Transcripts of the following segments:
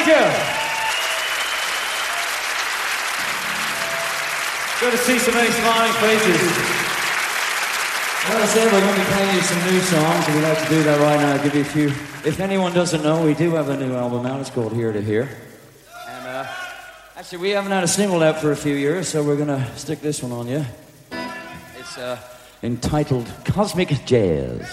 Thank you. Good to see so many smiling faces. Well, I said we're going to be playing you some new songs, and we'd like to do that right now. Give you a few. If anyone doesn't know, we do have a new album out. It's called Here to Here. And actually, we haven't had a single out for a few years, so we're going to stick this one on you. It's entitled Cosmic Jazz.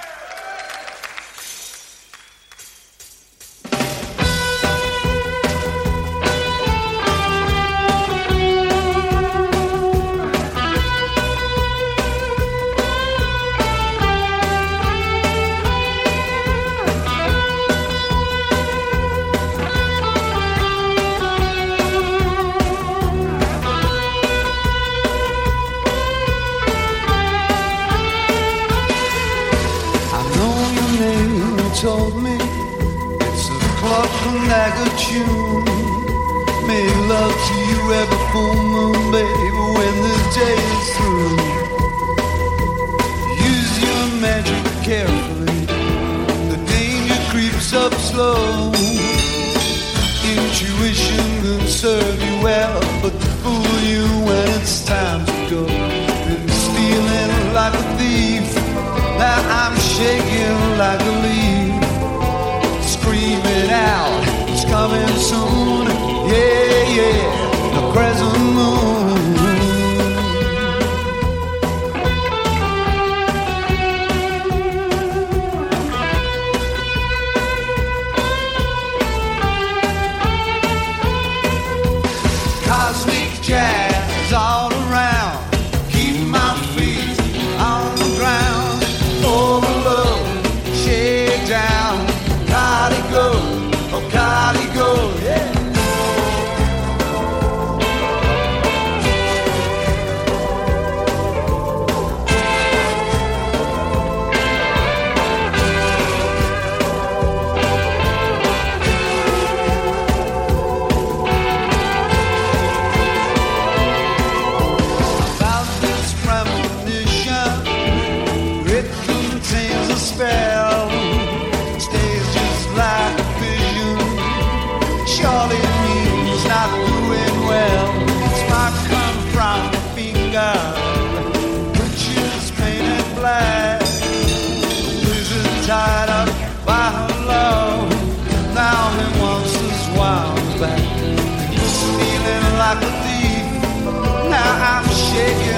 Told me it's a club from Nagatune. Make love to you every full moon, baby, when the day is through. Use your magic carefully. The danger creeps up slow. Intuition can serve you well, but to fool you when it's time to go. Been stealing like a thief. Now I'm shaking like a leaf. Screaming out, it's coming soon. Yeah, yeah, the crescent moon. Cosmic jazz all around. Keep my feet on the ground. Oh, love, shake down. Gotta go, oh gotta go, yeah. About this premonition, it contains a spell. Like a vision, surely it means not doing well. Spark come from the finger, which is painted black. Blizzard tied up by her love, now he wants his wild back. Feeling like a thief, now I'm shaking